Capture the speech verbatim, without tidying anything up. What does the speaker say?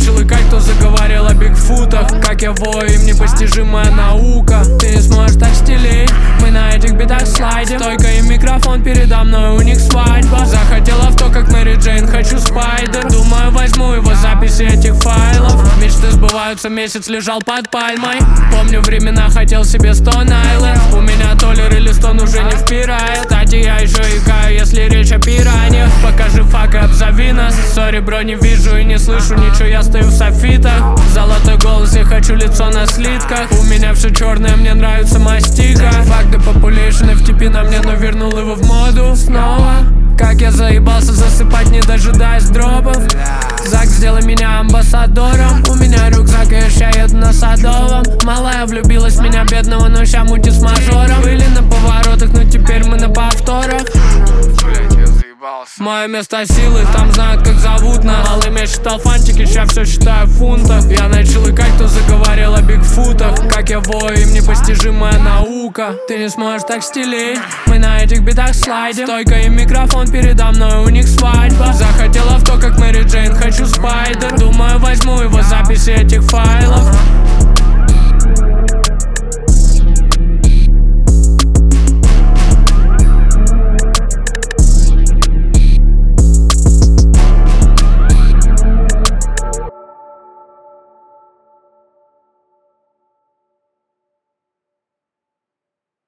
начал икать, кто заговорил о бигфутах. Как я вою, им непостижимая наука. Ты не сможешь так стелить, мы на этих битах слайдим. Стойка и микрофон передо мной, у них свадьба. Захотела в то, как Мэри Джейн, хочу спайдер. Думаю, возьму его записи этих файлов. Мечты сбываются, месяц лежал под пальмой. Помню времена, хотел себе Stone Island. У меня толлер или стон уже не впирает. Кстати, я еще икаю, если речь о пираньях. Покажи фак и обзови нас. Сори, бро, не вижу и не слышу ничего, я стою в софитах. Золотой голос, я хочу лицо на слитках. У меня все черное, мне нравится мастика. Фак да популейшн, эф ти пи на мне, но вернул его в моду снова. Как я заебался засыпать, не дожидаясь дропов. Зак, сделай меня амбассадором. У меня рюкзак, и я ща еду на Садовом. Малая влюбилась в меня, бедного, но ща мутит с мажором. Были на поворотах, но теперь мы на повторах. Мое место силы, там знают, как зовут нас. Малым я считал фантики, ща все считаю в фунтах. Я начал икать, кто заговорил о бигфутах. Как я вою, им непостижимая наука. Ты не сможешь так стелить, мы на этих битах слайдим. Стойка и микрофон передо мной, у них свадьба. Захотела в то, как Мэри Джейн, хочу спайдер. Думаю, возьму его записи этих файлов.